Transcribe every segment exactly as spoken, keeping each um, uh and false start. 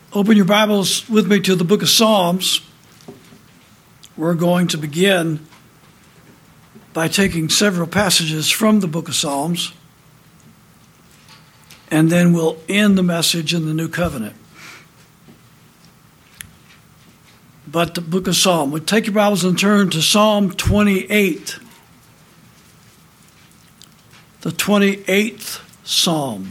Open your Bibles with me to the book of Psalms. We're going to begin by taking several passages from the book of Psalms, and then we'll end the message in the New Covenant. But the book of Psalms, we'll take your Bibles and turn to Psalm twenty-eight. The twenty-eighth Psalm.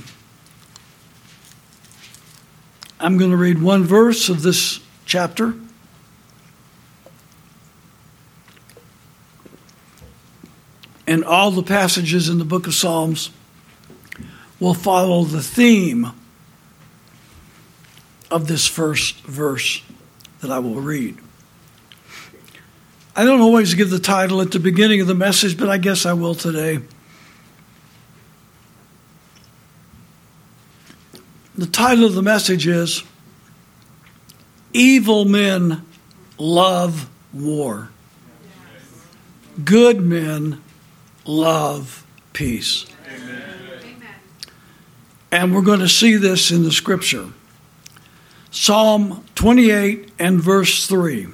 I'm going to read one verse of this chapter. And all the passages in the book of Psalms will follow the theme of this first verse that I will read. I don't always give the title at the beginning of the message, but I guess I will today. The title of the message is Evil Men Love War. Good men love peace. Amen. And we're going to see this in the scripture. Psalm twenty-eight and verse three.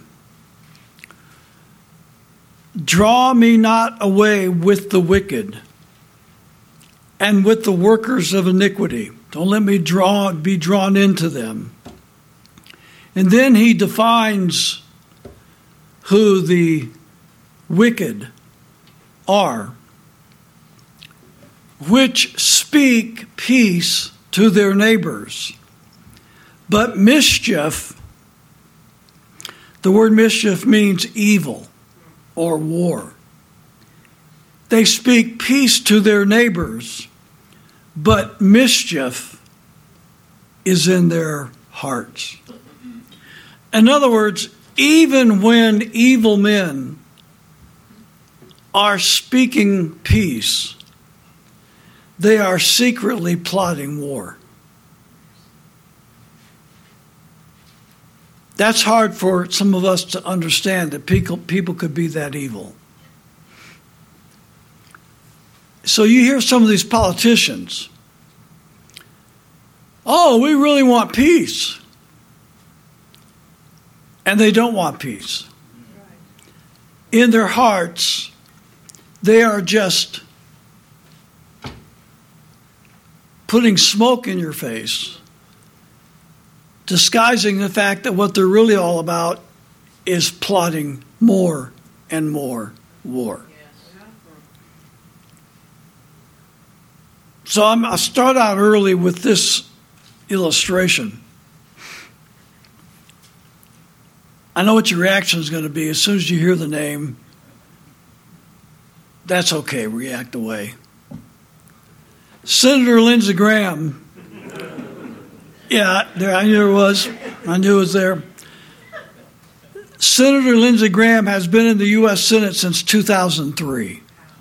Draw me not away with the wicked and with the workers of iniquity. Don't let me draw, be drawn into them. And then he defines who the wicked are, which speak peace to their neighbors, but mischief. The word mischief means evil or war. They speak peace to their neighbors, but mischief is in their hearts. In other words, even when evil men are speaking peace, they are secretly plotting war. That's hard for some of us to understand, that people, people could be that evil. So you hear some of these politicians, oh, we really want peace. And they don't want peace. In their hearts, they are just putting smoke in your face, disguising the fact that what they're really all about is plotting more and more war. So I'm, I'll start out early with this illustration. I know what your reaction is going to be as soon as you hear the name. That's okay, react away. Senator Lindsey Graham. Yeah, there, I knew it was. I knew it was there. Senator Lindsey Graham has been in the U S Senate since two thousand three.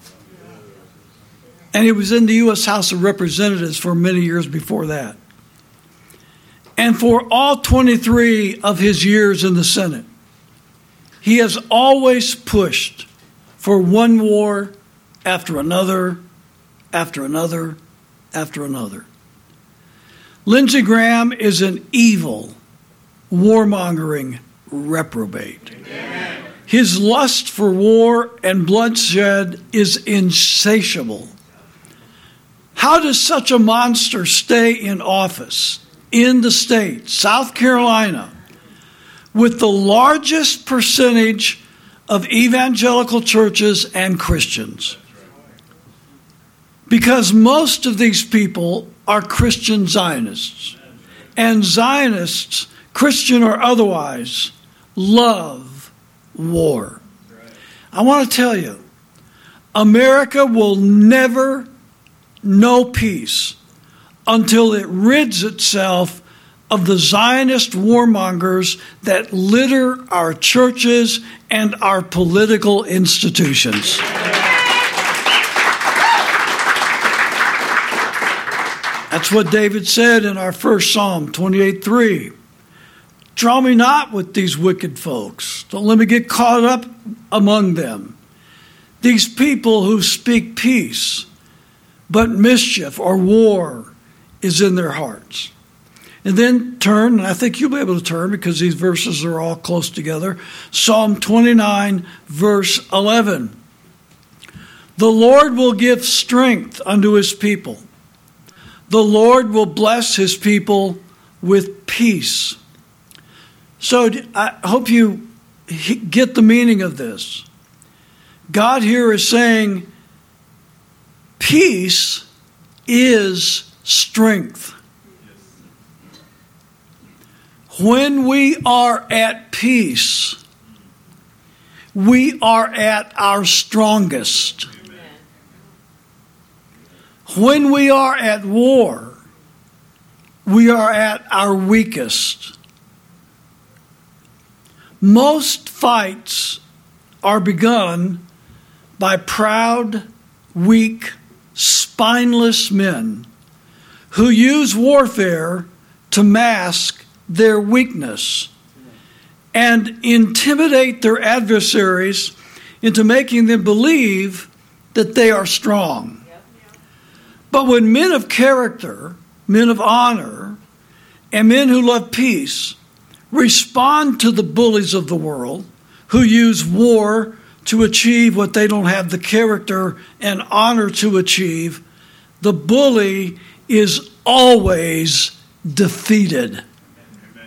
And he was in the U S House of Representatives for many years before that. And for all twenty-three of his years in the Senate, he has always pushed for one war after another, after another, after another. Lindsey Graham is an evil, warmongering reprobate. Amen. His lust for war and bloodshed is insatiable. How does such a monster stay in office in the state, South Carolina, with the largest percentage of evangelical churches and Christians? Because most of these people are Christian Zionists. And Zionists, Christian or otherwise, love war. I want to tell you, America will never know peace until it rids itself of the Zionist warmongers that litter our churches and our political institutions. That's what David said in our first Psalm, twenty-eight three. Draw me not with these wicked folks. Don't let me get caught up among them. These people who speak peace, but mischief or war is in their hearts. And then turn, and I think you'll be able to turn because these verses are all close together. Psalm twenty-nine, verse eleven. The Lord will give strength unto his people. The Lord will bless his people with peace. So I hope you get the meaning of this. God here is saying peace is strength. When we are at peace, we are at our strongest. When we are at war, we are at our weakest. Most fights are begun by proud, weak, spineless men who use warfare to mask their weakness and intimidate their adversaries into making them believe that they are strong. But when men of character, men of honor, and men who love peace respond to the bullies of the world who use war to achieve what they don't have the character and honor to achieve, the bully is always defeated. Amen.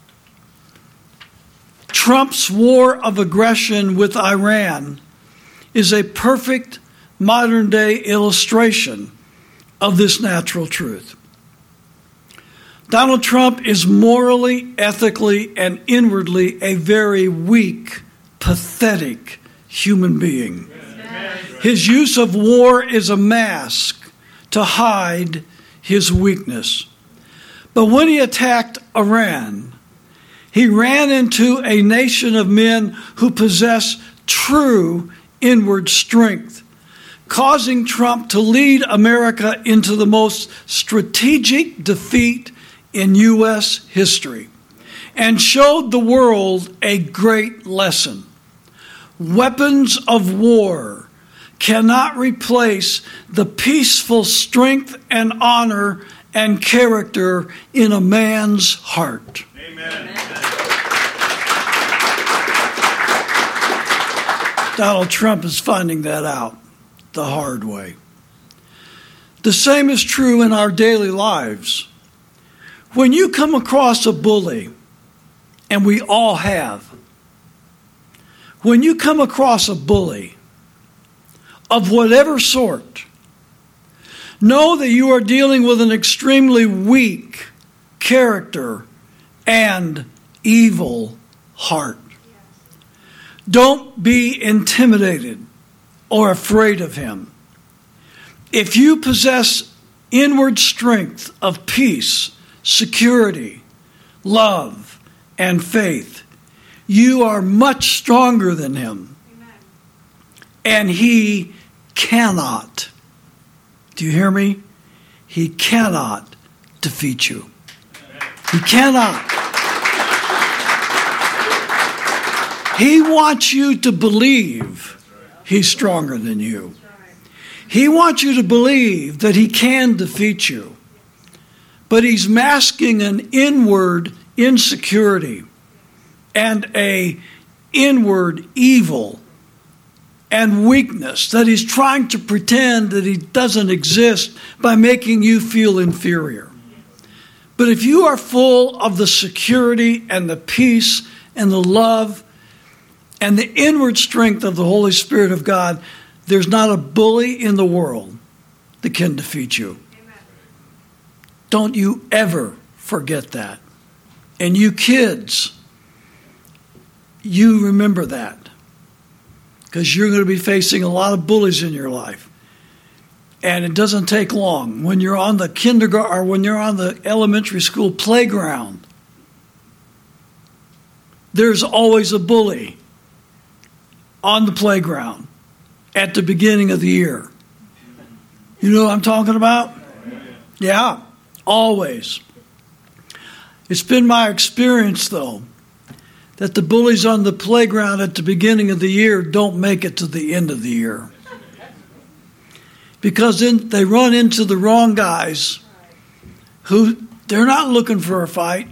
Trump's war of aggression with Iran is a perfect modern-day illustration of this natural truth. Donald Trump is morally, ethically, and inwardly a very weak, pathetic human being. Amen. His use of war is a mask to hide his weakness. But when he attacked Iran, he ran into a nation of men who possess true inward strength, causing Trump to lead America into the most strategic defeat in U S history, and showed the world a great lesson. Weapons of war cannot replace the peaceful strength and honor and character in a man's heart. Amen. Donald Trump is finding that out the hard way. The same is true in our daily lives. When you come across a bully, and we all have, when you come across a bully of whatever sort, know that you are dealing with an extremely weak character and evil heart. Don't be intimidated or afraid of him. If you possess inward strength of peace, security, love, and faith, you are much stronger than him. Amen. And he cannot, do you hear me? He cannot defeat you. He cannot. He wants you to believe he's stronger than you. He wants you to believe that he can defeat you. But he's masking an inward insecurity and a inward evil and weakness that he's trying to pretend that he doesn't exist by making you feel inferior. But if you are full of the security and the peace and the love and the inward strength of the Holy Spirit of God, there's not a bully in the world that can defeat you. Don't you ever forget that. And you kids, you remember that. Because you're going to be facing a lot of bullies in your life. And it doesn't take long. When you're on the kindergarten or when you're on the elementary school playground, there's always a bully on the playground at the beginning of the year. You know what I'm talking about? Yeah. Always. It's been my experience, though, that the bullies on the playground at the beginning of the year don't make it to the end of the year. Because then they run into the wrong guys who They're not looking for a fight.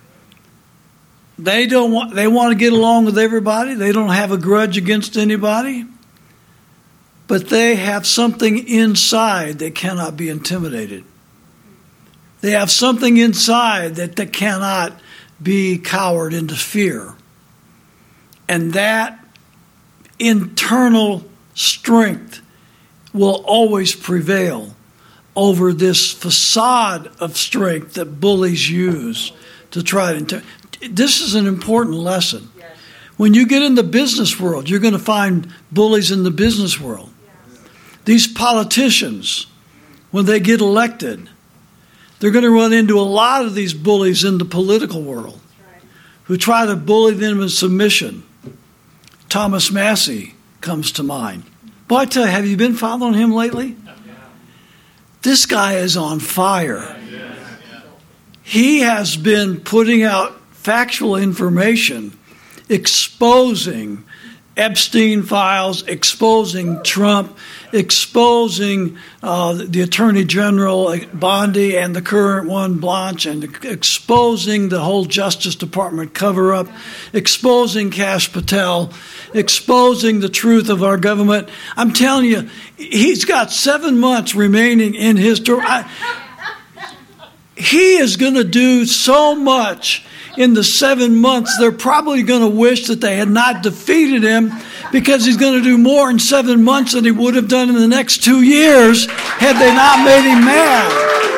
They don't want, they want to get along with everybody. They don't have a grudge against anybody. But they have something inside that cannot be intimidated. They have something inside that, that cannot be cowered into fear. And that internal strength will always prevail over this facade of strength that bullies use to try to intimidate. This is an important lesson. When you get in the business world, you're going to find bullies in the business world. These politicians, when they get elected, they're going to run into a lot of these bullies in the political world who try to bully them in submission. Thomas Massey comes to mind. Boy, I tell you, have you been following him lately? This guy is on fire. He has been putting out factual information exposing Epstein files, exposing Trump, exposing uh, the Attorney General Bondi and the current one, Blanche, and exposing the whole Justice Department cover-up, exposing Kash Patel, exposing the truth of our government. I'm telling you, he's got seven months remaining in his term. I, he is going to do so much in the seven months, they're probably going to wish that they had not defeated him, because he's going to do more in seven months than he would have done in the next two years had they not made him mad.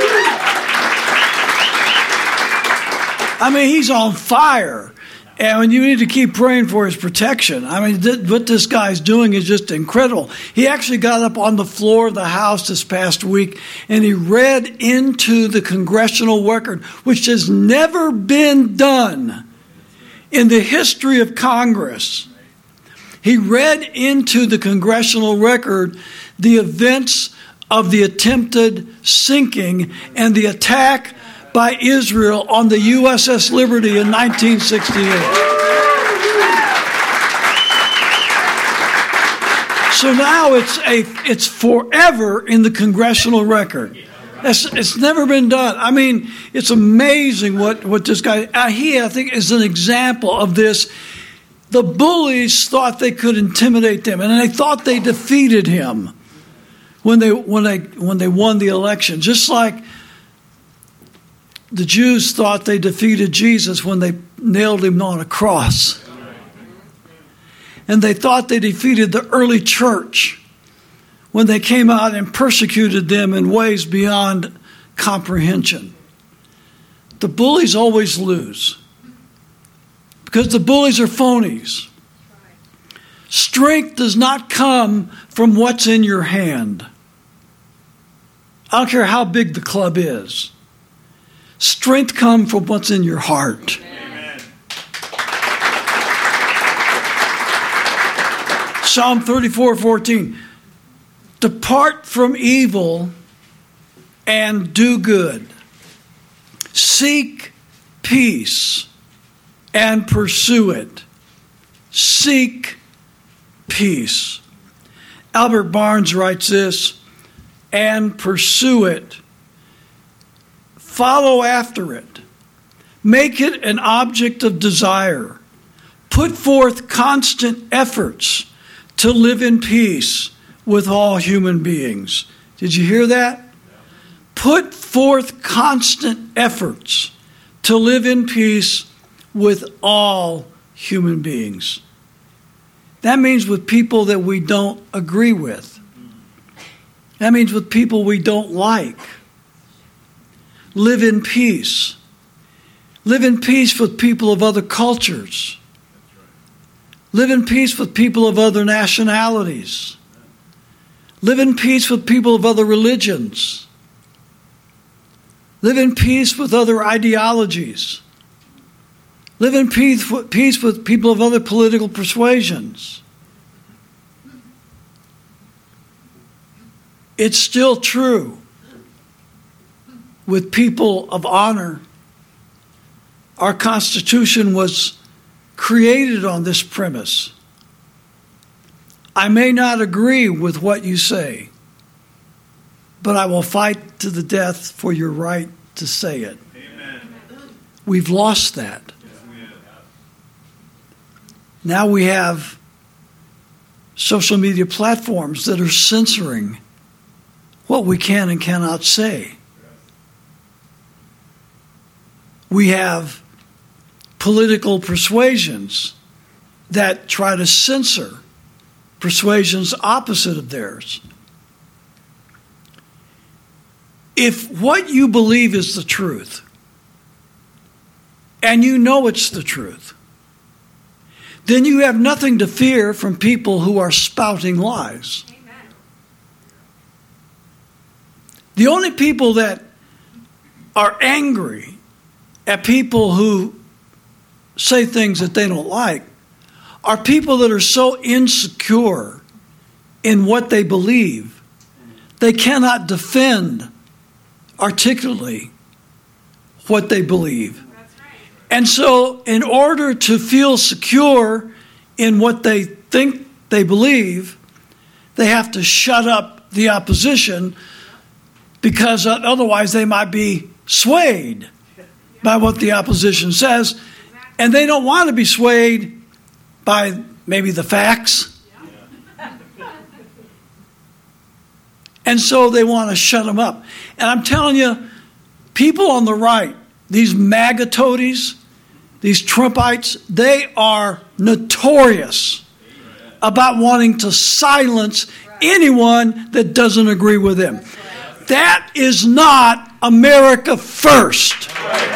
I mean, he's on fire. And you need to keep praying for his protection. I mean, th- what this guy's doing is just incredible. He actually got up on the floor of the House this past week, and he read into the congressional record, which has never been done in the history of Congress. He read into the congressional record the events of the attempted sinking and the attack by Israel on the U S S Liberty in nineteen sixty-eight. So now it's a it's forever in the congressional record. It's, it's never been done. I mean, it's amazing what, what this guy, uh, he, I think, is an example of this. The bullies thought they could intimidate them, and they thought they defeated him when they when they when they won the election. Just like the Jews thought they defeated Jesus when they nailed him on a cross. And they thought they defeated the early church when they came out and persecuted them in ways beyond comprehension. The bullies always lose because the bullies are phonies. Strength does not come from what's in your hand. I don't care how big the club is. Strength comes from what's in your heart. Amen. Psalm thirty-four fourteen. Depart from evil and do good. Seek peace and pursue it. Seek peace. Albert Barnes writes this, and pursue it. Follow after it. Make it an object of desire. Put forth constant efforts to live in peace with all human beings. Did you hear that? Put forth constant efforts to live in peace with all human beings. That means with people that we don't agree with. That means with people we don't like. Live in peace. Live in peace with people of other cultures. Live in peace with people of other nationalities. Live in peace with people of other religions. Live in peace with other ideologies. Live in peace with, peace with people of other political persuasions. It's still true with people of honor. Our Constitution was created on this premise. I may not agree with what you say, but I will fight to the death for your right to say it. Amen. We've lost that. Now we have social media platforms that are censoring what we can and cannot say. We have political persuasions that try to censor persuasions opposite of theirs. If what you believe is the truth, and you know it's the truth, then you have nothing to fear from people who are spouting lies. Amen. The only people that are angry at people who say things that they don't like are people that are so insecure in what they believe, they cannot defend articulately what they believe. And so in order to feel secure in what they think they believe, they have to shut up the opposition, because otherwise they might be swayed by what the opposition says. And they don't want to be swayed by maybe the facts. And so they want to shut them up. And I'm telling you, people on the right, these MAGA toadies, these Trumpites, they are notorious about wanting to silence anyone that doesn't agree with them. That is not America first.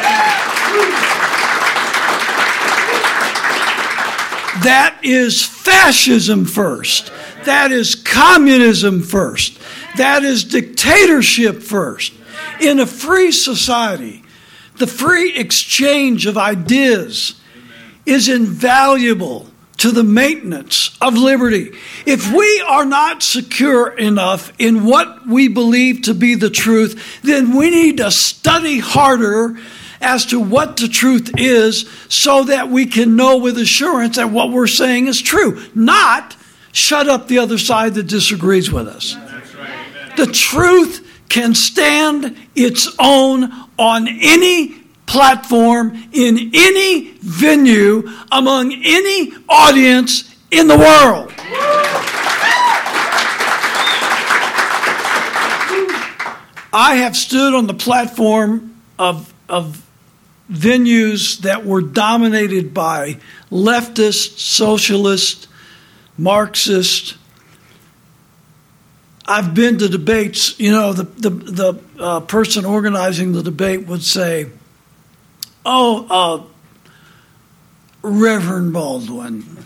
That is fascism first. That is communism first. That is dictatorship first. In a free society, the free exchange of ideas is invaluable to the maintenance of liberty. If we are not secure enough in what we believe to be the truth, then we need to study harder as to what the truth is, so that we can know with assurance that what we're saying is true. Not shut up the other side that disagrees with us. The truth can stand its own on any platform, in any venue, among any audience in the world. I have stood on the platform of, of venues that were dominated by leftist, socialist, Marxist. I've been to debates. You know, the the, the uh, person organizing the debate would say, "Oh, uh, Reverend Baldwin,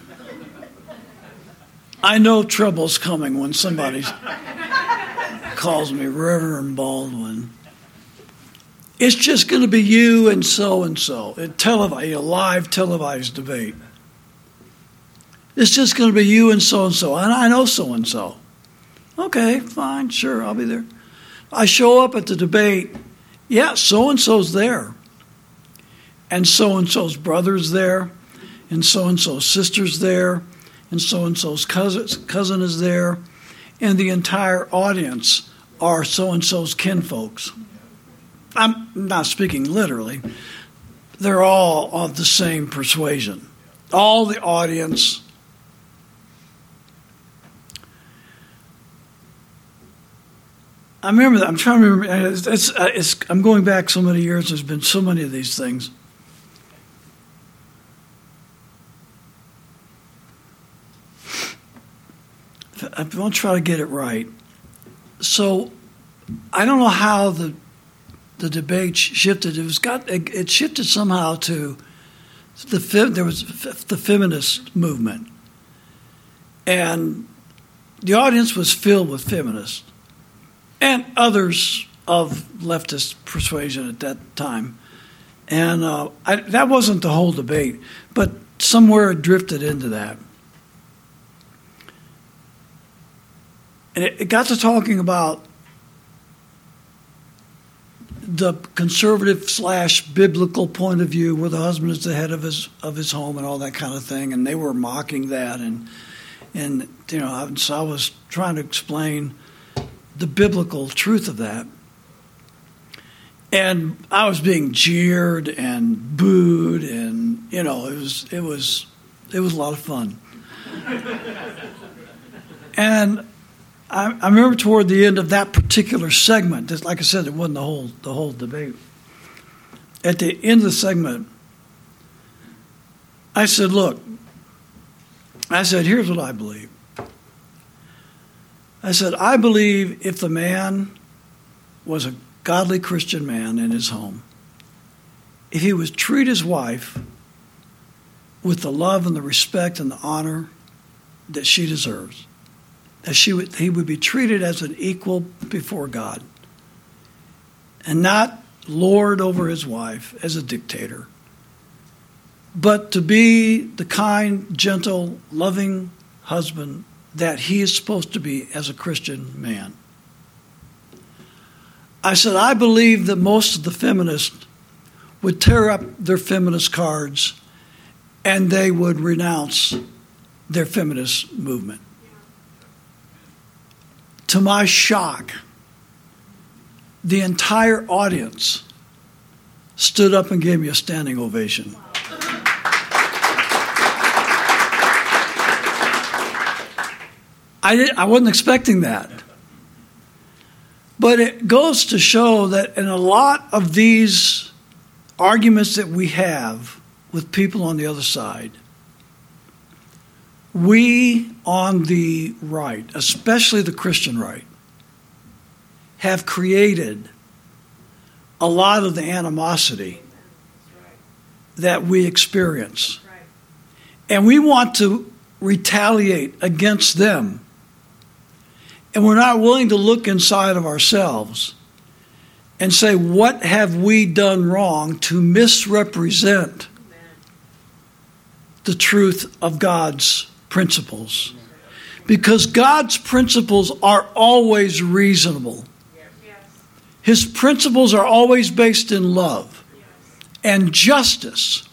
I know trouble's coming when somebody calls me Reverend Baldwin. It's just going to be you and so-and-so, a televised, a live televised debate. It's just going to be you and so-and-so, and I know so-and-so. Okay, fine, sure, I'll be there. I show up at the debate, yeah, so-and-so's there, and so-and-so's brother's there, and so-and-so's sister's there, and so-and-so's cousin, cousin is there, and the entire audience are so-and-so's kinfolks. I'm not speaking literally. They're all of the same persuasion. All the audience. I remember that. I'm trying to remember. It's, it's, it's, I'm going back so many years. There's been so many of these things. I won't try to get it right. So I don't know how the the debate shifted. It was got it shifted somehow to the there was the feminist movement, and the audience was filled with feminists and others of leftist persuasion at that time. And uh, I, that wasn't the whole debate, but somewhere it drifted into that. And it, it got to talking about the conservative slash biblical point of view, where the husband is the head of his of his home and all that kind of thing, and they were mocking that, and and you know, so I was trying to explain the biblical truth of that. And I was being jeered and booed, and you know, it was it was it was a lot of fun. And I, I remember toward the end of that particular segment, just like I said, it wasn't the whole the whole debate. At the end of the segment, I said, "Look," I said, "here's what I believe." I said, "I believe if the man was a godly Christian man in his home, if he would treat his wife with the love and the respect and the honor that she deserves, that she would, he would be treated as an equal before God and not lord over his wife as a dictator, but to be the kind, gentle, loving husband that he is supposed to be as a Christian man." I said, I believe that most of the feminists would tear up their feminist cards and they would renounce their feminist movement. To my shock, the entire audience stood up and gave me a standing ovation. I didn't, I wasn't expecting that. But it goes to show that in a lot of these arguments that we have with people on the other side, we on the right, especially the Christian right, have created a lot of the animosity that we experience. And we want to retaliate against them. And we're not willing to look inside of ourselves and say, what have we done wrong to misrepresent the truth of God's principles? Because God's principles are always reasonable. His principles are always based in love and justice.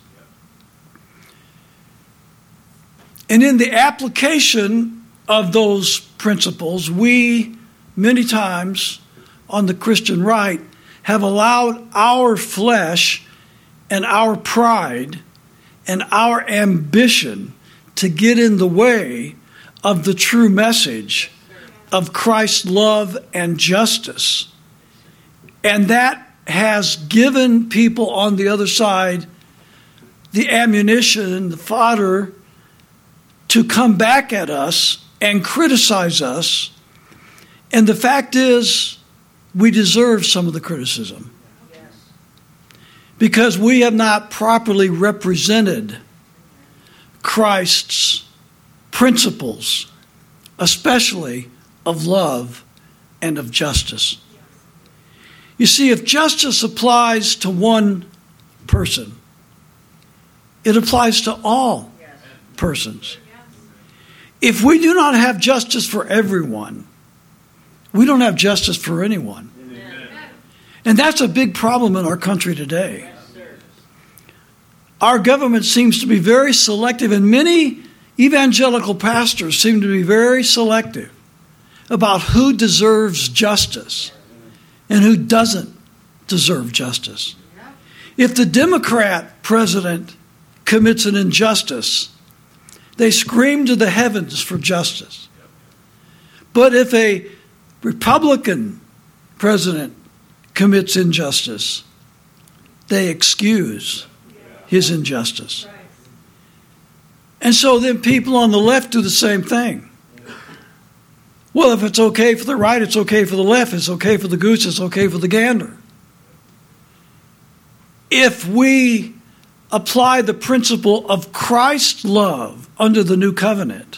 And in the application of those principles, we many times on the Christian right have allowed our flesh and our pride and our ambition to get in the way of the true message of Christ's love and justice. And that has given people on the other side the ammunition, the fodder to come back at us and criticize us. And the fact is, we deserve some of the criticism. Because we have not properly represented Christ's principles, especially of love and of justice. You see, if justice applies to one person, it applies to all persons. If we do not have justice for everyone, we don't have justice for anyone. Amen. And that's a big problem in our country today. Our government seems to be very selective, and many evangelical pastors seem to be very selective about who deserves justice and who doesn't deserve justice. If the Democrat president commits an injustice, they scream to the heavens for justice. But if a Republican president commits injustice, they excuse his injustice. And so then people on the left do the same thing. Well, if it's okay for the right, it's okay for the left, it's okay for the goose, it's okay for the gander. If we apply the principle of Christ's love under the new covenant,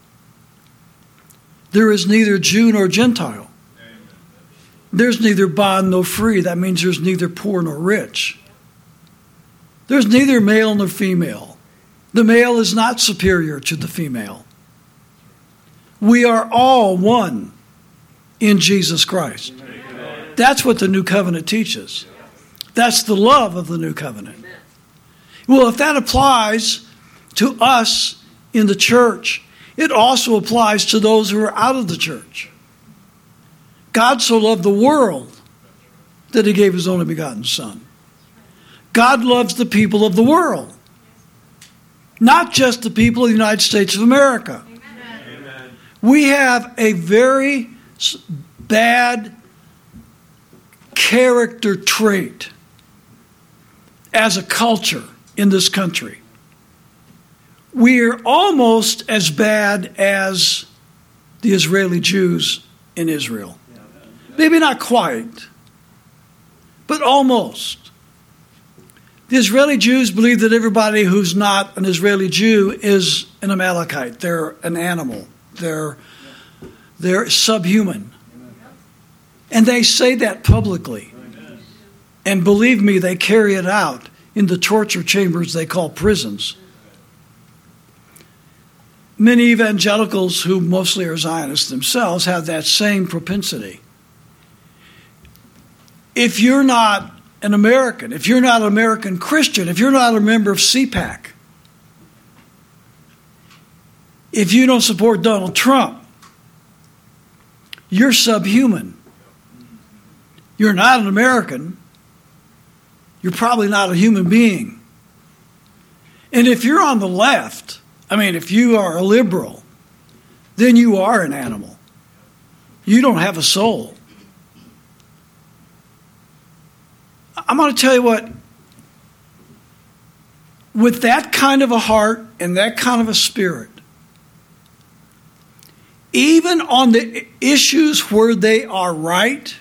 there is neither Jew nor Gentile. There's neither bond nor free. That means there's neither poor nor rich. There's neither male nor female. The male is not superior to the female. We are all one in Jesus Christ. That's what the new covenant teaches. That's the love of the new covenant. Well, if that applies to us in the church, it also applies to those who are out of the church. God so loved the world that he gave his only begotten Son. God loves the people of the world, not just the people of the United States of America. Amen. We have a very bad character trait as a culture in this country. We're almost as bad as the Israeli Jews in Israel. Maybe not quite, but almost. The Israeli Jews believe that everybody who's not an Israeli Jew is an Amalekite. They're an animal. They're, they're subhuman. And they say that publicly. And believe me, they carry it out in the torture chambers they call prisons. Many evangelicals, who mostly are Zionists themselves, have that same propensity. If you're not an American, if you're not an American Christian, if you're not a member of C PAC, if you don't support Donald Trump, you're subhuman. You're not an American. You're probably not a human being. And if you're on the left, I mean, if you are a liberal, then you are an animal. You don't have a soul. I'm going to tell you what, with that kind of a heart and that kind of a spirit, even on the issues where they are right,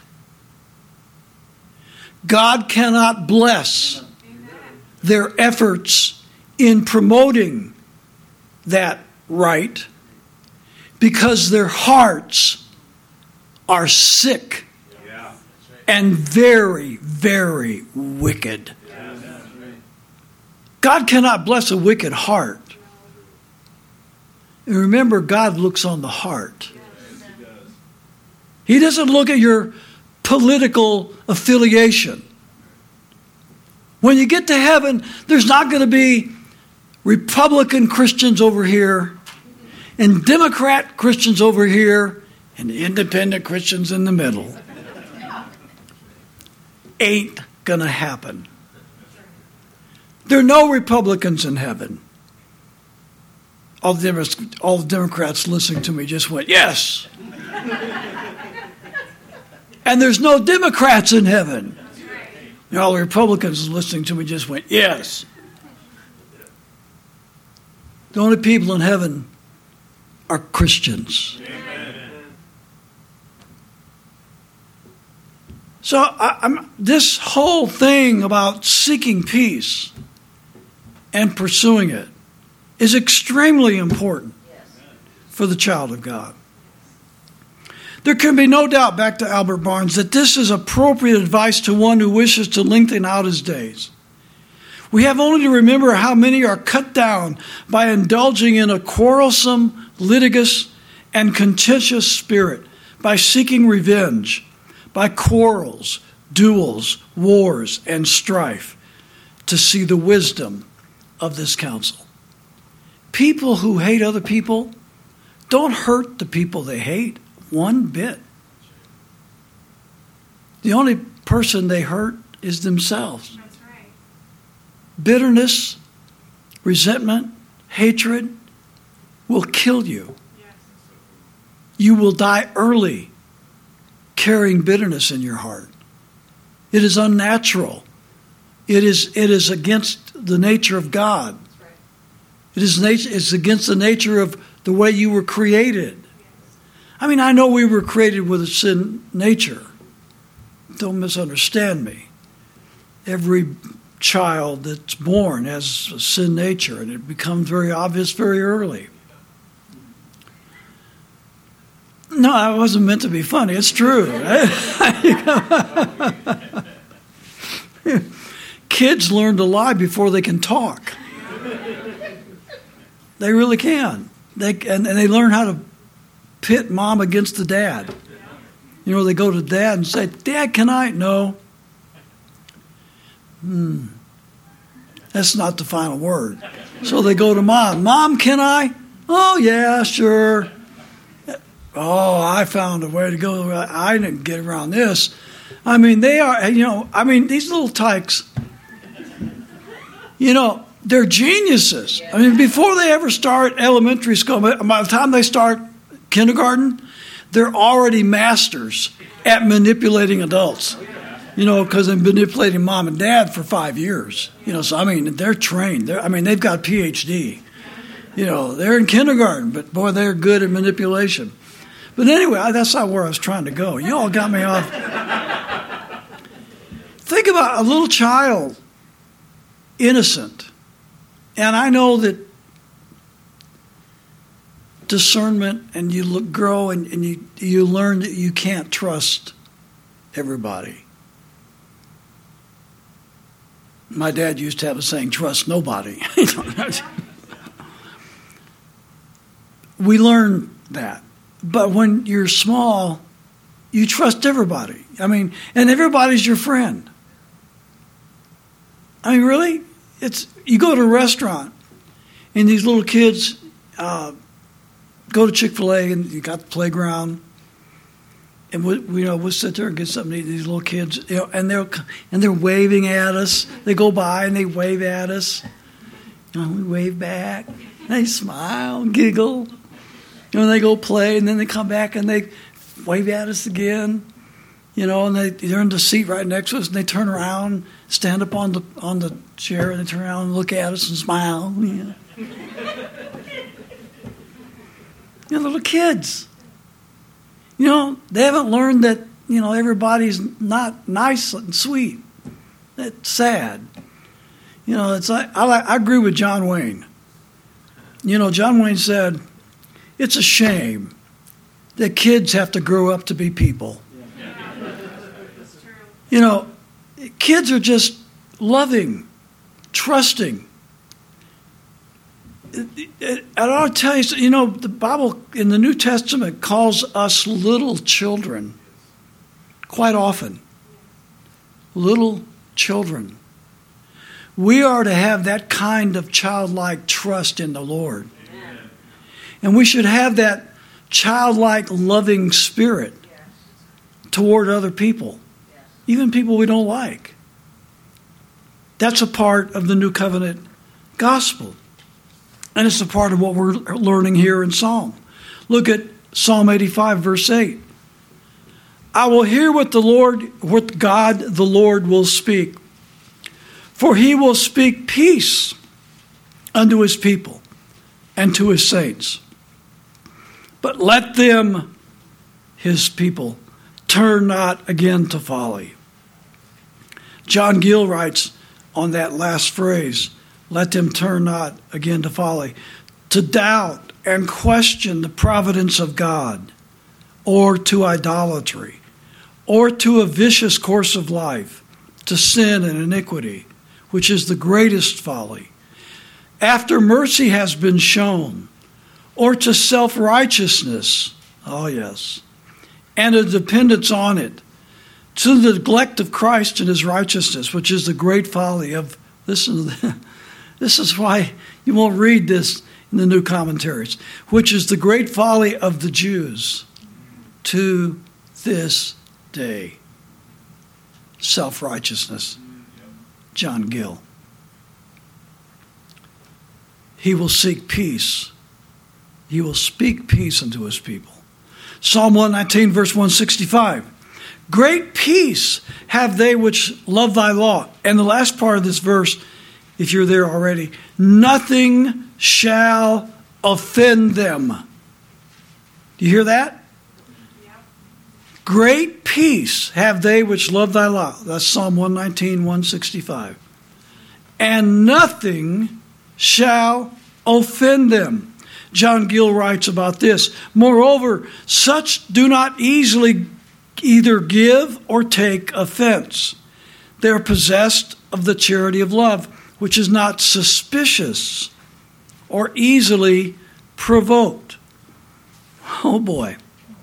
God cannot bless their efforts in promoting that right, because their hearts are sick and very, very wicked. God cannot bless a wicked heart. And remember, God looks on the heart. He doesn't look at your political affiliation. When you get to heaven, there's not going to be Republican Christians over here and Democrat Christians over here and independent Christians in the middle. Ain't going to happen. There are no Republicans in heaven. All the, Democrats, all the Democrats listening to me just went, yes. And there's no Democrats in heaven. And all the Republicans listening to me just went, yes. The only people in heaven are Christians. Amen. So I, I'm, this whole thing about seeking peace and pursuing it is extremely important for the child of God. There can be no doubt, back to Albert Barnes, that this is appropriate advice to one who wishes to lengthen out his days. We have only to remember how many are cut down by indulging in a quarrelsome, litigious, and contentious spirit, by seeking revenge, by quarrels, duels, wars, and strife, to see the wisdom of this counsel. People who hate other people don't hurt the people they hate one bit. The only person they hurt is themselves. That's right. Bitterness, resentment, hatred will kill you. Yes. You will die early carrying bitterness in your heart. It is unnatural. It is it is against the nature of God. That's right. It is nature. It's against the nature of the way you were created. I mean, I know we were created with a sin nature. Don't misunderstand me. Every child that's born has a sin nature, and it becomes very obvious very early. No, I wasn't meant to be funny. It's true. Kids learn to lie before they can talk. They really can. They and, and they learn how to pit mom against the dad. You know, they go to dad and say, "Dad, can I?" No. Hmm. That's not the final word. So they go to mom. "Mom, can I?" "Oh, yeah, sure." "Oh, I found a way to go. I didn't get around this. I mean, they are, you know, I mean, these little tykes, you know, they're geniuses. I mean, before they ever start elementary school, by the time they start kindergarten, they're already masters at manipulating adults. You know, because they've been manipulating mom and dad for five years. You know, so I mean, they're trained. They're, I mean, they've got P H D. You know, they're in kindergarten, but boy, they're good at manipulation. But anyway, that's not where I was trying to go. You all got me off. Think about a little child, innocent. And I know that discernment, and you look, grow, and, and you, you learn that you can't trust everybody. My dad used to have a saying, trust nobody. We learn that. But when you're small, you trust everybody. I mean, and everybody's your friend. I mean, really? It's you go to a restaurant, and these little kids uh, go to Chick-fil-A, and you got the playground. And we, we, you know, we'll sit there and get something to eat. These little kids, you know, and they're and they're waving at us. They go by and they wave at us. You know, we wave back. They smile, giggle. You know, they go play, and then they come back and they wave at us again. You know, and they they're in the seat right next to us, and they turn around, stand up on the on the chair, and they turn around and look at us and smile. You know, you know little kids. You know, they haven't learned that, you know, everybody's not nice and sweet. That's sad. You know, it's like, I, I agree with John Wayne. You know, John Wayne said, it's a shame that kids have to grow up to be people. You know, kids are just loving, trusting. And I'll tell you, you know, the Bible in the New Testament calls us little children quite often. Little children. We are to have that kind of childlike trust in the Lord. Amen. And we should have that childlike loving spirit toward other people, even people we don't like. That's a part of the New Covenant gospel. And it's a part of what we're learning here in Psalm. Look at Psalm eighty-five, verse eight. I will hear what the Lord, what God the Lord will speak. For he will speak peace unto his people and to his saints. But let them, his people, turn not again to folly. John Gill writes on that last phrase, let them turn not again to folly, to doubt and question the providence of God, or to idolatry, or to a vicious course of life, to sin and iniquity, which is the greatest folly. After mercy has been shown, or to self-righteousness, oh yes, and a dependence on it, to the neglect of Christ and his righteousness, which is the great folly of, listen to this, this is why you won't read this in the new commentaries, which is the great folly of the Jews to this day. Self-righteousness. John Gill. He will seek peace. He will speak peace unto his people. Psalm one nineteen, verse one sixty-five. Great peace have they which love thy law. And the last part of this verse, if you're there already, nothing shall offend them. Do you hear that? Yeah. Great peace have they which love thy law. That's Psalm one nineteen, one sixty-five. And nothing shall offend them. John Gill writes about this. Moreover, such do not easily either give or take offense. They are possessed of the charity of love, which is not suspicious or easily provoked. Oh boy.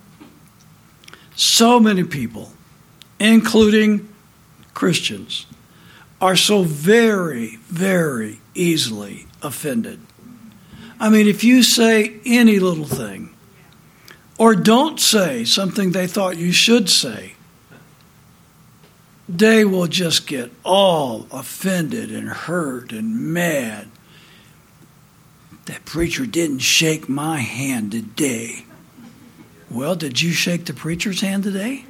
So many people, including Christians, are so very, very easily offended. I mean, if you say any little thing, or don't say something they thought you should say, they will just get all offended and hurt and mad. That preacher didn't shake my hand today. Well, did you shake the preacher's hand today?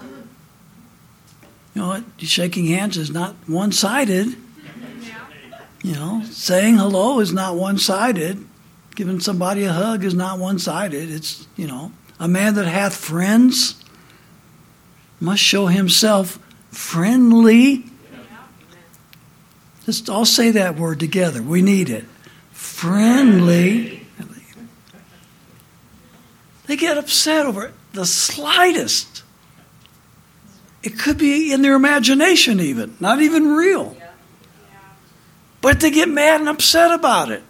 You know what? Shaking hands is not one-sided. You know, saying hello is not one-sided. Giving somebody a hug is not one-sided. It's, you know, a man that hath friends must show himself friendly. Let's all say that word together. We need it. Friendly. They get upset over the slightest. It could be in their imagination even, not even real. But they get mad and upset about it.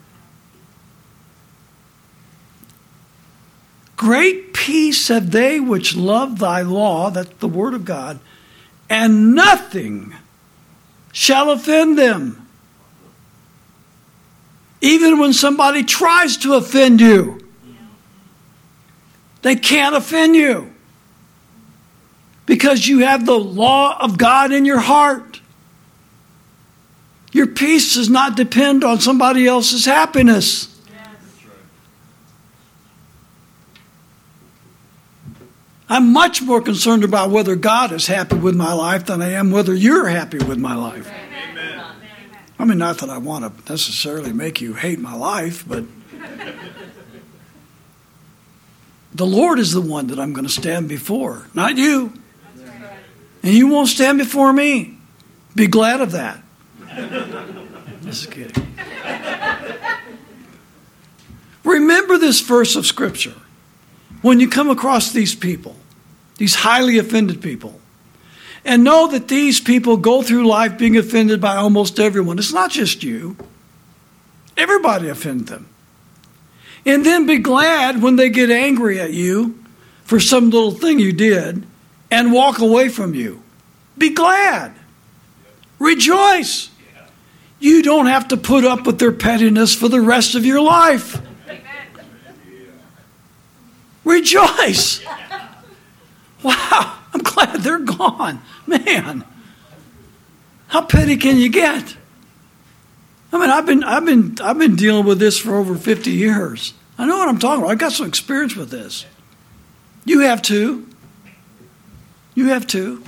Great peace have they which love thy law, that's the word of God, and nothing shall offend them. Even when somebody tries to offend you, they can't offend you because you have the law of God in your heart. Your peace does not depend on somebody else's happiness. I'm much more concerned about whether God is happy with my life than I am whether you're happy with my life. Amen. I mean, not that I want to necessarily make you hate my life, but the Lord is the one that I'm going to stand before, not you. And you won't stand before me. Be glad of that. Just kidding. Remember this verse of Scripture. When you come across these people, these highly offended people, and know that these people go through life being offended by almost everyone. It's not just you. Everybody offends them. And then be glad when they get angry at you for some little thing you did and walk away from you. Be glad. Rejoice. You don't have to put up with their pettiness for the rest of your life. Rejoice. Wow, I'm glad they're gone. Man, how petty can you get? I mean, I've been I've been I've been dealing with this for over fifty years. I know what I'm talking about. I've got some experience with this. You have too. You have too.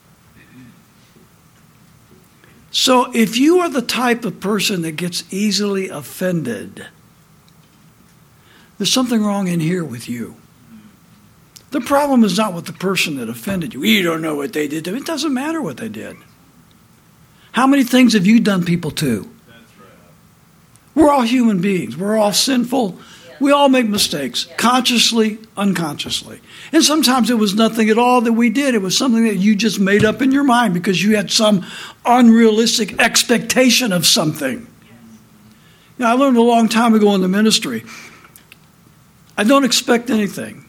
So if you are the type of person that gets easily offended, there's something wrong in here with you. The problem is not with the person that offended you. You don't know what they did to me. It doesn't matter what they did. How many things have you done people to? That's right. We're all human beings. We're all sinful. Yeah. We all make mistakes, yeah. Consciously, unconsciously. And sometimes it was nothing at all that we did. It was something that you just made up in your mind because you had some unrealistic expectation of something. Yes. You know, I learned a long time ago in the ministry, I don't expect anything.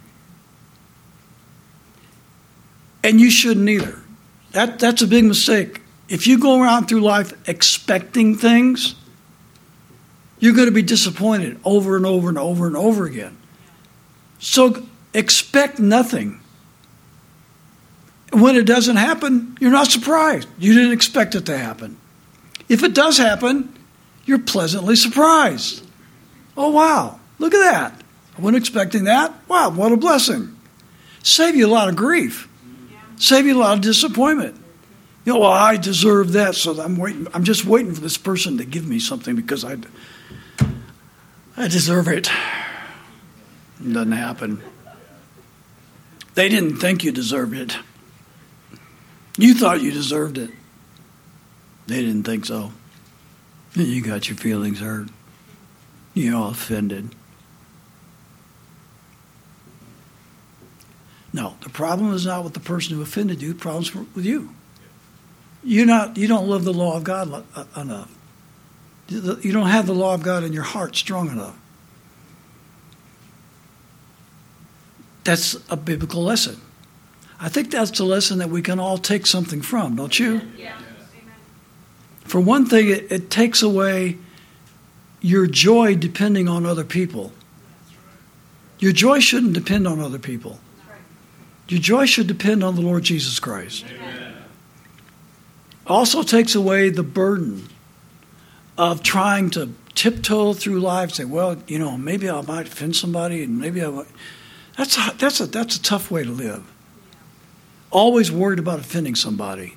And you shouldn't either. That, that's a big mistake. If you go around through life expecting things, you're going to be disappointed over and over and over and over again. So expect nothing. When it doesn't happen, you're not surprised. You didn't expect it to happen. If it does happen, you're pleasantly surprised. Oh, wow, look at that. I wasn't expecting that. Wow, what a blessing. Save you a lot of grief. Save you a lot of disappointment. You know, well, I deserve that, so I'm waiting. I'm just waiting for this person to give me something because I, I deserve it. It doesn't happen. They didn't think you deserved it. You thought you deserved it. They didn't think so. And you got your feelings hurt. You're all offended. No, the problem is not with the person who offended you. The problem's with you. You're not. You don't love the law of God enough. You don't have the law of God in your heart strong enough. That's a biblical lesson. I think that's a lesson that we can all take something from, don't you? Yeah. For one thing, it, it takes away your joy depending on other people. Your joy shouldn't depend on other people. Your joy should depend on the Lord Jesus Christ. Amen. Also takes away the burden of trying to tiptoe through life and say, well, you know, maybe I might offend somebody and maybe I might. That's a, that's a, that's a tough way to live. Always worried about offending somebody.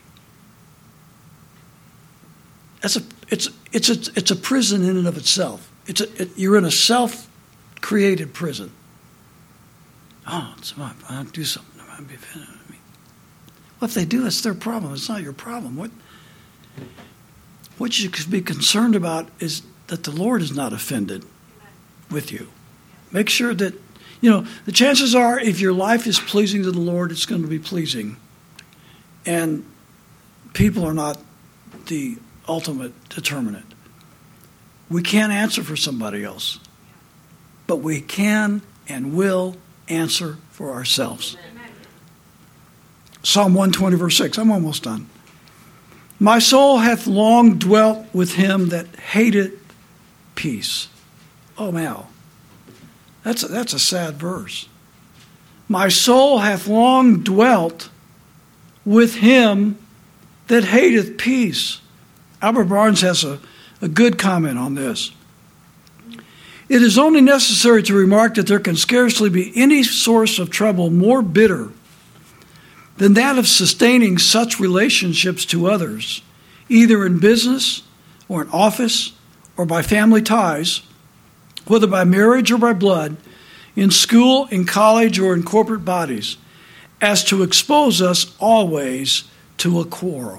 That's a, it's, it's, a, it's a prison in and of itself. It's a, it, you're in a self-created prison. Oh, it's my, I'll do something. I might be offended. I mean, well, if they do, it's their problem. It's not your problem. What, what you should be concerned about is that the Lord is not offended with you. Make sure that, you know, the chances are if your life is pleasing to the Lord, it's going to be pleasing. And people are not the ultimate determinant. We can't answer for somebody else, but we can and will answer for ourselves. Amen. Psalm one twenty, verse six. I'm almost done. My soul hath long dwelt with him that hateth peace. Oh, man. That's a, that's a sad verse. My soul hath long dwelt with him that hateth peace. Albert Barnes has a, a good comment on this. It is only necessary to remark that there can scarcely be any source of trouble more bitter than that of sustaining such relationships to others, either in business or in office or by family ties, whether by marriage or by blood, in school, in college, or in corporate bodies, as to expose us always to a quarrel.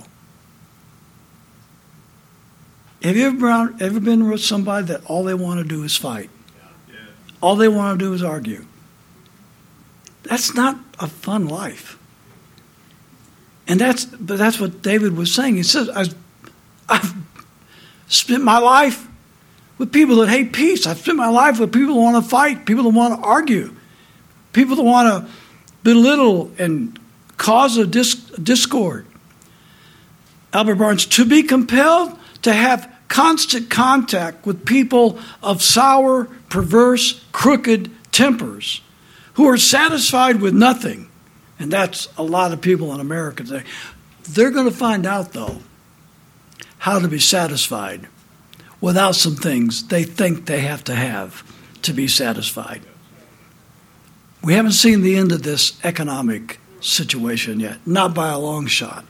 Have you ever, ever been with somebody that all they want to do is fight? Yeah. All they want to do is argue? That's not a fun life. And that's, but that's what David was saying. He says, I've, I've spent my life with people that hate peace. I've spent my life with people that want to fight, people that want to argue, people that want to belittle and cause a dis- discord. Albert Barnes, to be compelled to have constant contact with people of sour, perverse, crooked tempers who are satisfied with nothing. And that's a lot of people in America today. They're going to find out, though, how to be satisfied without some things they think they have to have to be satisfied. We haven't seen the end of this economic situation yet, not by a long shot.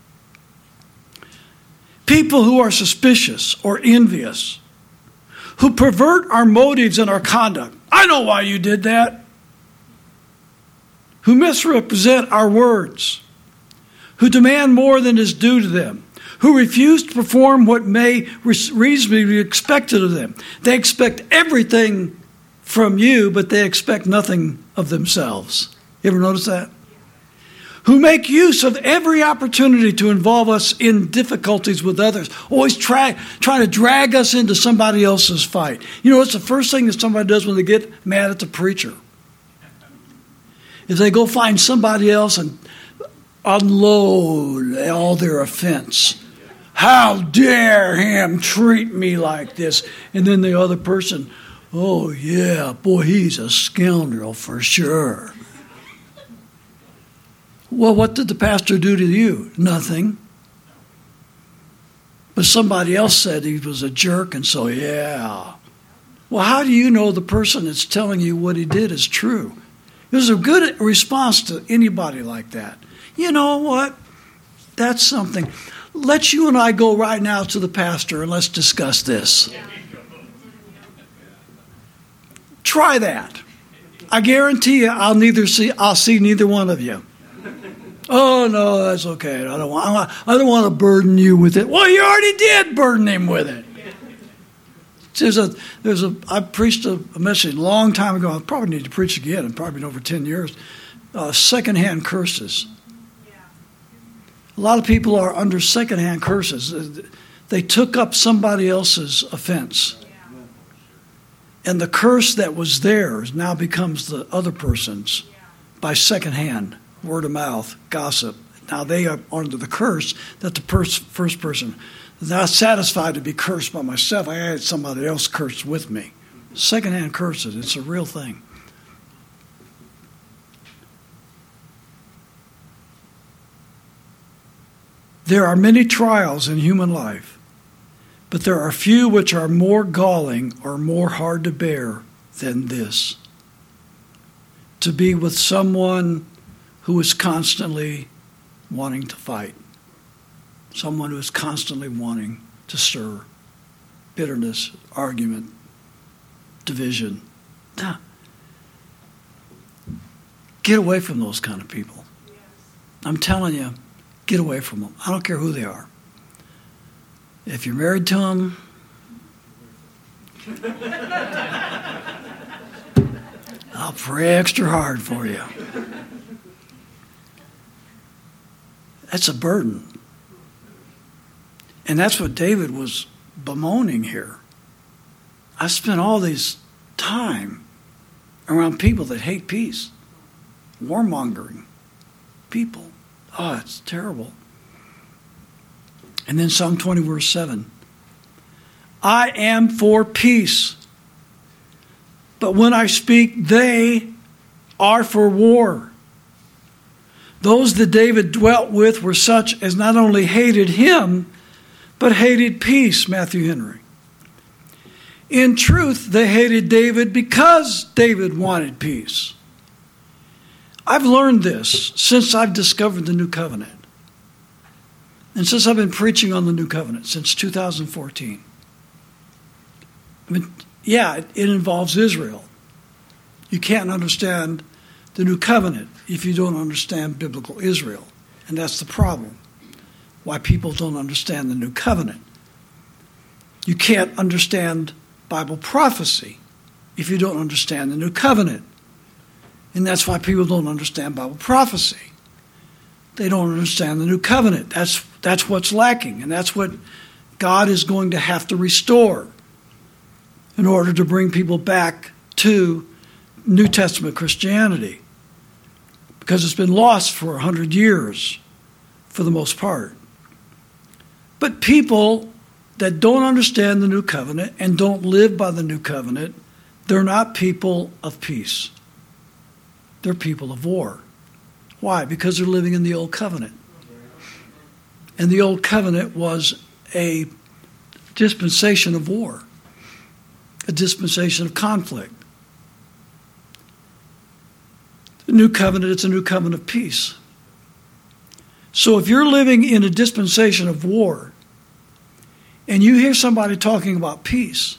People who are suspicious or envious, who pervert our motives and our conduct. I know why you did that. Who misrepresent our words, who demand more than is due to them, who refuse to perform what may reasonably be expected of them. They expect everything from you, but they expect nothing of themselves. You ever notice that? Who make use of every opportunity to involve us in difficulties with others, always try, trying to drag us into somebody else's fight. You know, it's the first thing that somebody does when they get mad at the preacher. Is they go find somebody else and unload all their offense. How dare him treat me like this? And then the other person, oh yeah, boy, he's a scoundrel for sure. Well, what did the pastor do to you? Nothing. But somebody else said he was a jerk, and so yeah. Well, how do you know the person that's telling you what he did is true? There's a good response to anybody like that. You know what? That's something. Let's you and I go right now to the pastor and let's discuss this. Try that. I guarantee you, I'll neither see. I'll see neither one of you. Oh no, that's okay. I don't want. I don't want to burden you with it. Well, you already did burden him with it. There's a, there's a, I preached a, a message a long time ago. I probably need to preach again. It's probably been over ten years. Uh, secondhand curses. Yeah. A lot of people are under secondhand curses. They took up somebody else's offense. Yeah. And the curse that was theirs now becomes the other person's yeah. by secondhand, word of mouth, gossip. Now they are under the curse that the pers- first person... Not satisfied to be cursed by myself. I had somebody else cursed with me. Secondhand curses, it's a real thing. There are many trials in human life, but there are few which are more galling or more hard to bear than this. To be with someone who is constantly wanting to fight. Someone who is constantly wanting to stir bitterness, argument, division. Get away from those kind of people. I'm telling you, get away from them. I don't care who they are. If you're married to them, I'll pray extra hard for you. That's a burden. And that's what David was bemoaning here. I spent all this time around people that hate peace, warmongering people. Oh, it's terrible. And then Psalm twenty, verse seven. I am for peace, but when I speak, they are for war. Those that David dwelt with were such as not only hated him, but hated peace, Matthew Henry. In truth, they hated David because David wanted peace. I've learned this since I've discovered the New Covenant. And since I've been preaching on the New Covenant since two thousand fourteen. I mean, yeah, it, it involves Israel. You can't understand the New Covenant if you don't understand biblical Israel. And that's the problem. Why people don't understand the New Covenant. You can't understand Bible prophecy if you don't understand the New Covenant. And that's why people don't understand Bible prophecy. They don't understand the New Covenant. That's, that's what's lacking. And that's what God is going to have to restore in order to bring people back to New Testament Christianity. Because it's been lost for a hundred years for the most part. But people that don't understand the New Covenant and don't live by the New Covenant, they're not people of peace. They're people of war. Why? Because they're living in the Old Covenant. And the Old Covenant was a dispensation of war, a dispensation of conflict. The New Covenant, it's a new covenant of peace. So if you're living in a dispensation of war and you hear somebody talking about peace,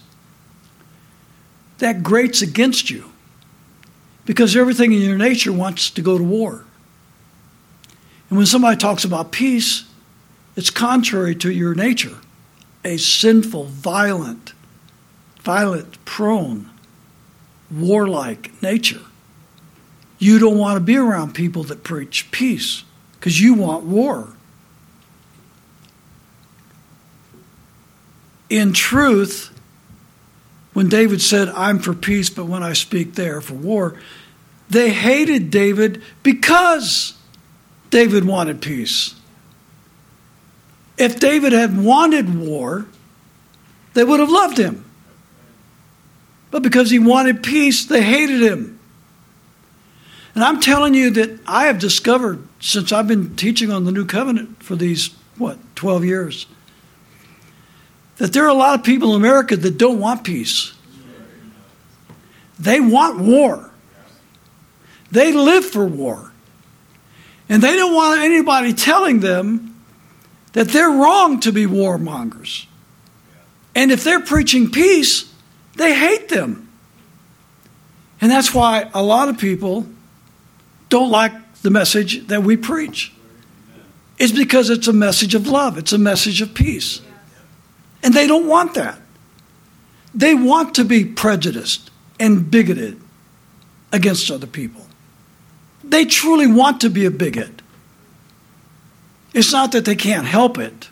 that grates against you because everything in your nature wants to go to war. And when somebody talks about peace, it's contrary to your nature, a sinful, violent, violent, prone, warlike nature. You don't want to be around people that preach peace because you want war. In truth, when David said, I'm for peace, but when I speak, they are for war, they hated David because David wanted peace. If David had wanted war, they would have loved him. But because he wanted peace, they hated him. And I'm telling you that I have discovered, since I've been teaching on the New Covenant for these, what, twelve years, that there are a lot of people in America that don't want peace. They want war. They live for war. And they don't want anybody telling them that they're wrong to be warmongers. And if they're preaching peace, they hate them. And that's why a lot of people don't like the message that we preach. It's because it's a message of love. It's a message of peace. And they don't want that. They want to be prejudiced and bigoted against other people. They truly want to be a bigot. It's not that they can't help it.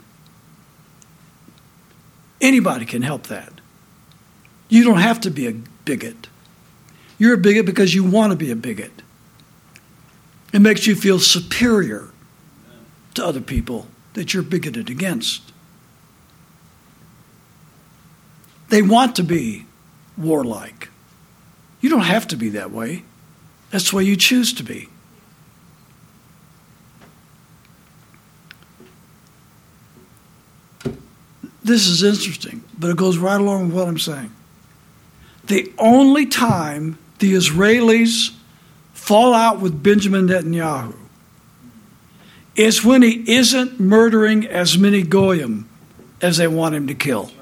Anybody can help that. You don't have to be a bigot. You're a bigot because you want to be a bigot. It makes you feel superior to other people that you're bigoted against. They want to be warlike. You don't have to be that way. That's the way you choose to be. this is interesting, but it goes right along with what I'm saying. The only time the Israelis fall out with Benjamin Netanyahu is when he isn't murdering as many goyim as they want him to kill.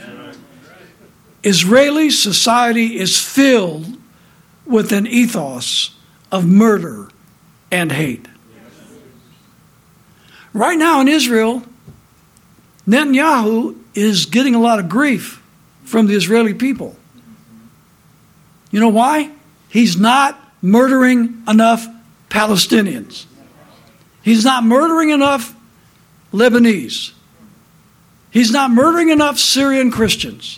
Israeli society is filled with an ethos of murder and hate. Right now in Israel, Netanyahu is getting a lot of grief from the Israeli people. You know why? He's not murdering enough Palestinians. He's not murdering enough Lebanese. He's not murdering enough Syrian Christians.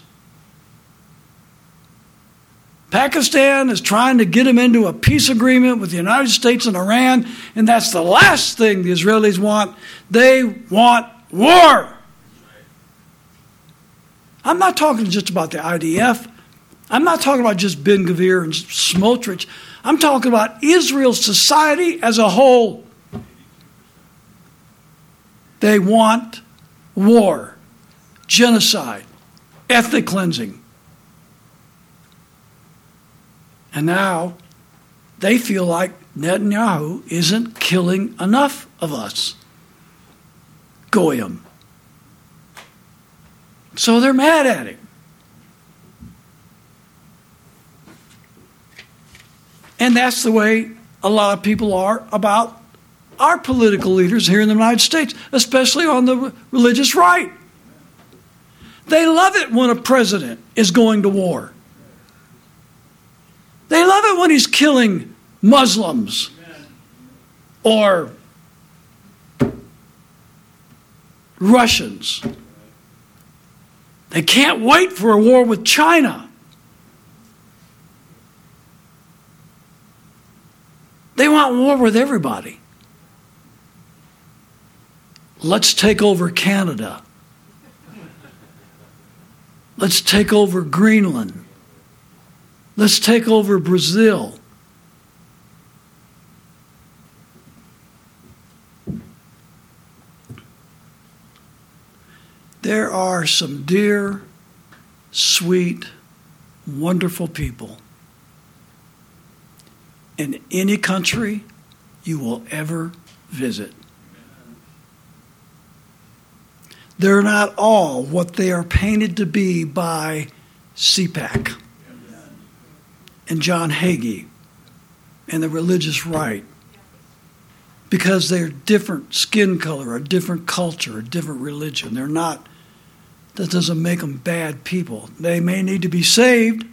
Pakistan is trying to get him into a peace agreement with the United States and Iran, and that's the last thing the Israelis want. They want war. I'm not talking just about the I D F. I'm not talking about just Ben Gvir and Smotrich. I'm talking about Israel's society as a whole. They want war, genocide, ethnic cleansing. And now they feel like Netanyahu isn't killing enough of us. Goyim. So they're mad at him. And that's the way a lot of people are about our political leaders here in the United States, especially on the religious right. They love it when a president is going to war. They love it when he's killing Muslims or Russians. They can't wait for a war with China. They want war with everybody. Let's take over Canada. Let's take over Greenland. Let's take over Brazil. There are some dear, sweet, wonderful people in any country you will ever visit. They're not all what they are painted to be by C PAC and John Hagee and the religious right, because they're different skin color, a different culture, a different religion. They're not, that doesn't make them bad people. They may need to be saved.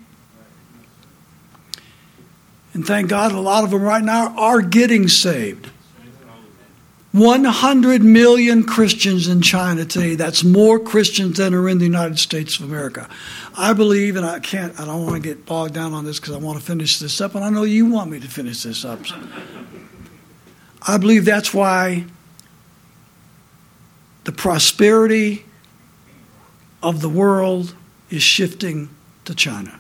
And thank God a lot of them right now are getting saved. one hundred million Christians in China today. That's more Christians than are in the United States of America. I believe, and I can't, I don't want to get bogged down on this because I want to finish this up, and I know you want me to finish this up. I believe that's why the prosperity of the world is shifting to China.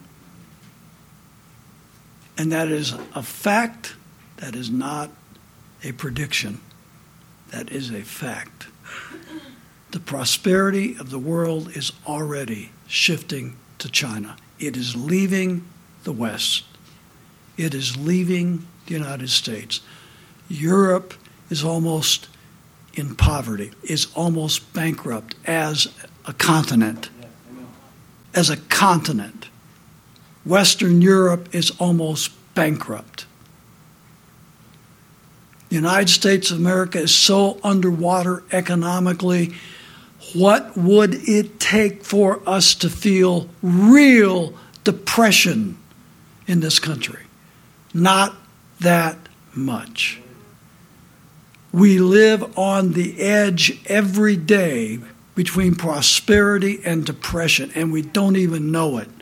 And that is a fact. That is not a prediction. That is a fact. The prosperity of the world is already shifting to China. It is leaving the West. It is leaving the United States. Europe is almost in poverty, is almost bankrupt as a continent. As a continent. Western Europe is almost bankrupt. The United States of America is so underwater economically. What would it take for us to feel real depression in this country? Not that much. We live on the edge every day between prosperity and depression, and we don't even know it.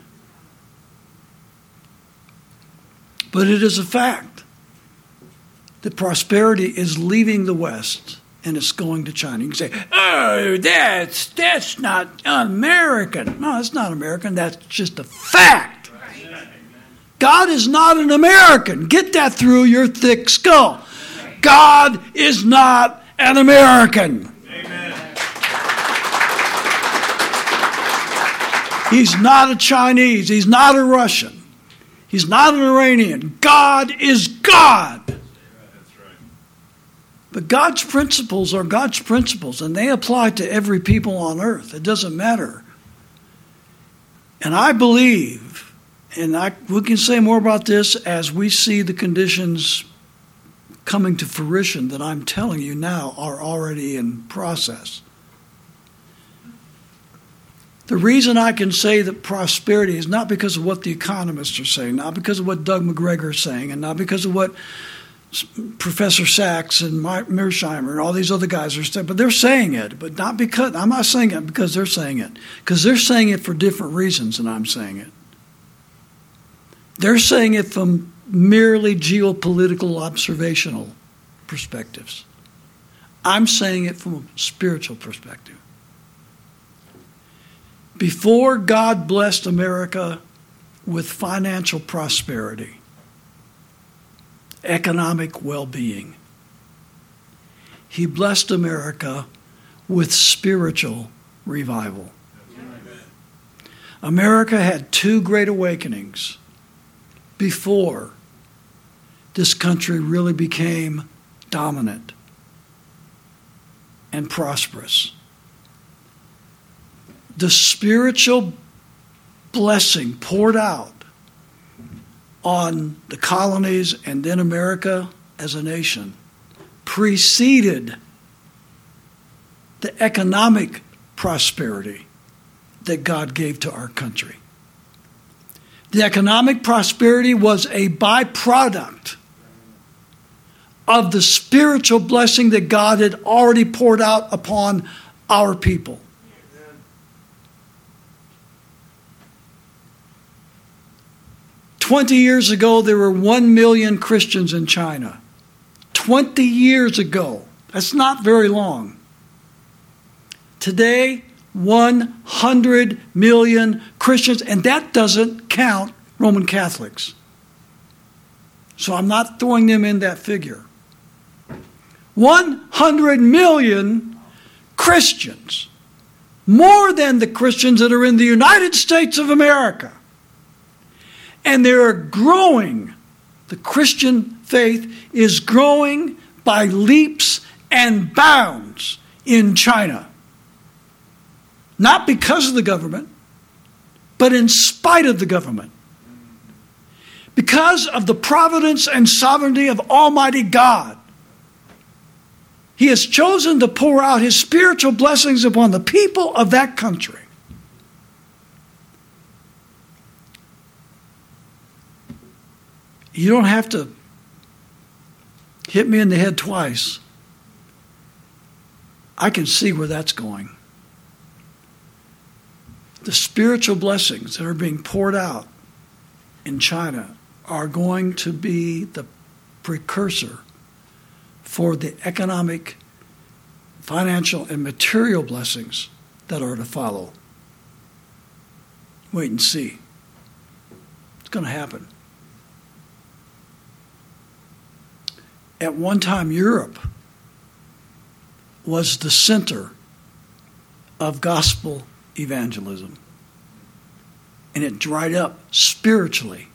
But it is a fact that prosperity is leaving the West and it's going to China. You can say, oh, that's, that's not American. No, that's not American. That's just a fact. God is not an American. Get that through your thick skull. God is not an American. Amen. He's not a Chinese. He's not a Russian. He's not an Iranian. God is God. But God's principles are God's principles, and they apply to every people on earth. It doesn't matter. And I believe, and I, we can say more about this as we see the conditions coming to fruition that I'm telling you now are already in process. The reason I can say that prosperity is not because of what the economists are saying, not because of what Doug McGregor is saying, and not because of what Professor Sachs and Mearsheimer and all these other guys are saying, but they're saying it. But not because I'm not saying it because they're saying it, because they're saying it for different reasons than I'm saying it. They're saying it from merely geopolitical observational perspectives. I'm saying it from a spiritual perspective. Before God blessed America with financial prosperity, economic well-being, He blessed America with spiritual revival. America had two great awakenings before this country really became dominant and prosperous. The spiritual blessing poured out on the colonies and then America as a nation preceded the economic prosperity that God gave to our country. The economic prosperity was a byproduct of the spiritual blessing that God had already poured out upon our people. Twenty years ago, there were one million Christians in China. Twenty years ago. That's not very long. Today, one hundred million Christians, and that doesn't count Roman Catholics. So I'm not throwing them in that figure. one hundred million Christians. More than the Christians that are in the United States of America. And they are growing. The Christian faith is growing by leaps and bounds in China. Not because of the government, but in spite of the government. Because of the providence and sovereignty of Almighty God. He has chosen to pour out His spiritual blessings upon the people of that country. You don't have to hit me in the head twice. I can see where that's going. The spiritual blessings that are being poured out in China are going to be the precursor for the economic, financial, and material blessings that are to follow. Wait and see. It's going to happen. At one time, Europe was the center of gospel evangelism. And it dried up spiritually.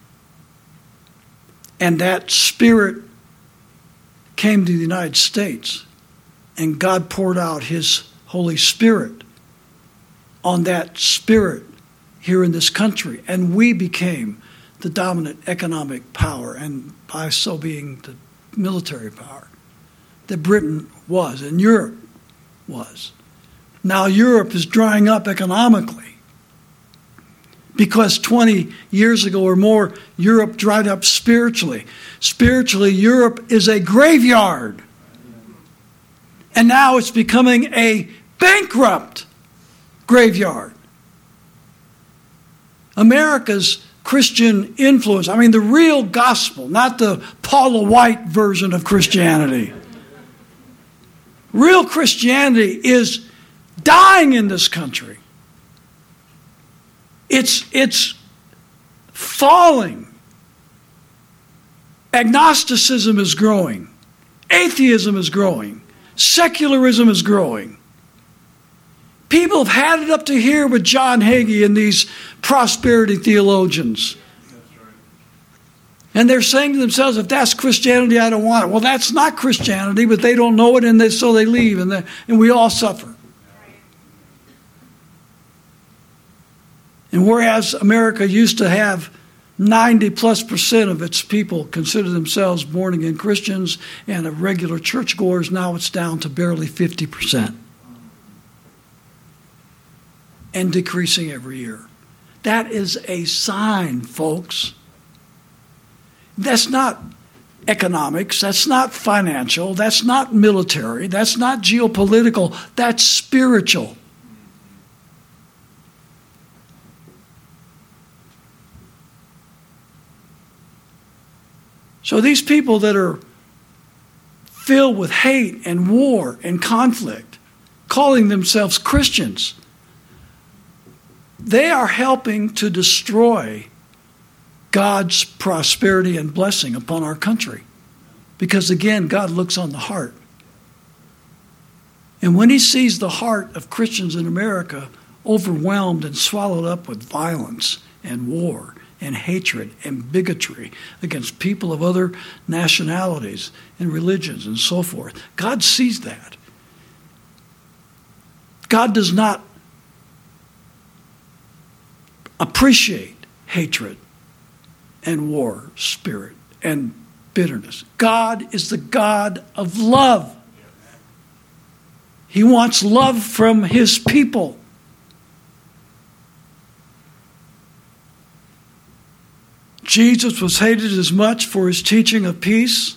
And that spirit came to the United States. And God poured out His Holy Spirit on that spirit here in this country. And we became the dominant economic power, and by so being the military power that Britain was and Europe was. Now Europe is drying up economically because twenty years ago or more, Europe dried up spiritually. Spiritually, Europe is a graveyard. And now it's becoming a bankrupt graveyard. America's Christian influence, I mean the real gospel, not the Paula White version of Christianity. Real Christianity is dying in this country. It's, it's falling. Agnosticism is growing. Atheism is growing. Secularism is growing. People have had it up to here with John Hagee and these prosperity theologians. And they're saying to themselves, if that's Christianity, I don't want it. Well, that's not Christianity, but they don't know it, and they, so they leave, and, they, and we all suffer. And whereas America used to have ninety plus percent of its people consider themselves born-again Christians and of regular churchgoers, now it's down to barely fifty percent. And decreasing every year. That is a sign, folks. That's not economics, that's not financial, that's not military, that's not geopolitical, that's spiritual. So these people that are filled with hate and war and conflict, calling themselves Christians, they are helping to destroy God's prosperity and blessing upon our country. Because again, God looks on the heart. And when he sees the heart of Christians in America overwhelmed and swallowed up with violence and war and hatred and bigotry against people of other nationalities and religions and so forth, God sees that. God does not appreciate hatred and war spirit and bitterness. God is the God of love. He wants love from his people. Jesus was hated as much for his teaching of peace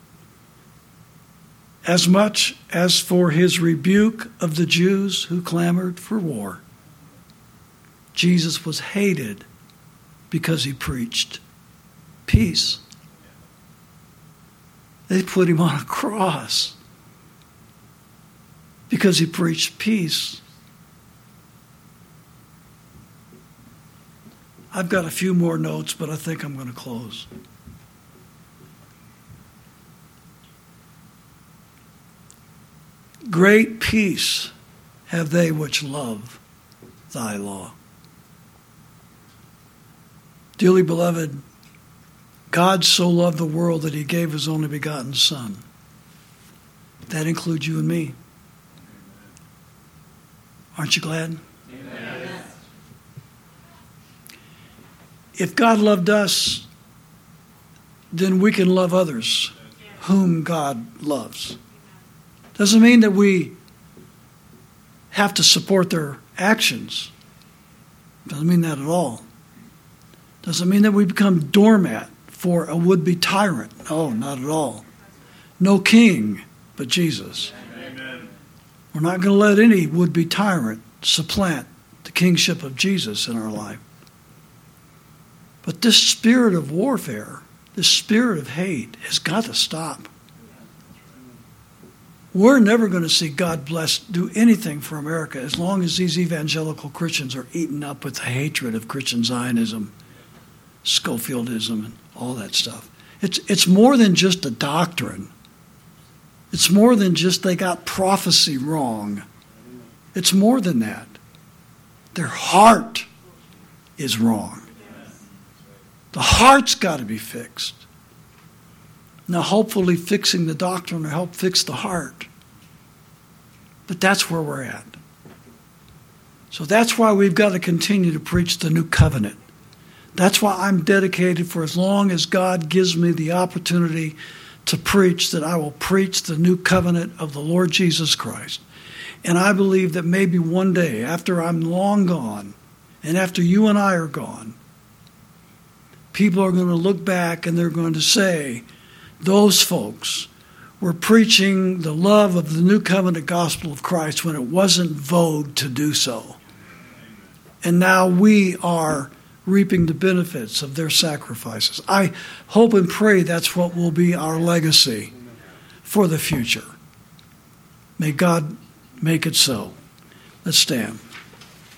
as much as for his rebuke of the Jews who clamored for war. Jesus was hated because he preached peace. They put him on a cross because he preached peace. I've got a few more notes, but I think I'm going to close. Great peace have they which love thy law. Dearly beloved, God so loved the world that he gave his only begotten Son. That includes you and me. Aren't you glad? Amen. If God loved us, then we can love others whom God loves. Doesn't mean that we have to support their actions. Doesn't mean that at all. Doesn't mean that we become doormat for a would-be tyrant. No, not at all. No king but Jesus. Amen. We're not going to let any would-be tyrant supplant the kingship of Jesus in our life. But this spirit of warfare, this spirit of hate has got to stop. We're never going to see God bless, do anything for America as long as these evangelical Christians are eaten up with the hatred of Christian Zionism, Schofieldism, and all that stuff. It's, it's more than just a doctrine. It's more than just they got prophecy wrong. It's more than that. Their heart is wrong. The heart's got to be fixed. Now, hopefully fixing the doctrine will help fix the heart. But that's where we're at. So that's why we've got to continue to preach the new covenant. That's why I'm dedicated for as long as God gives me the opportunity to preach, that I will preach the new covenant of the Lord Jesus Christ. And I believe that maybe one day, after I'm long gone, and after you and I are gone, people are going to look back and they're going to say, those folks were preaching the love of the new covenant gospel of Christ when it wasn't vogue to do so. And now we are reaping the benefits of their sacrifices. I hope and pray that's what will be our legacy for the future. May God make it so. Let's stand.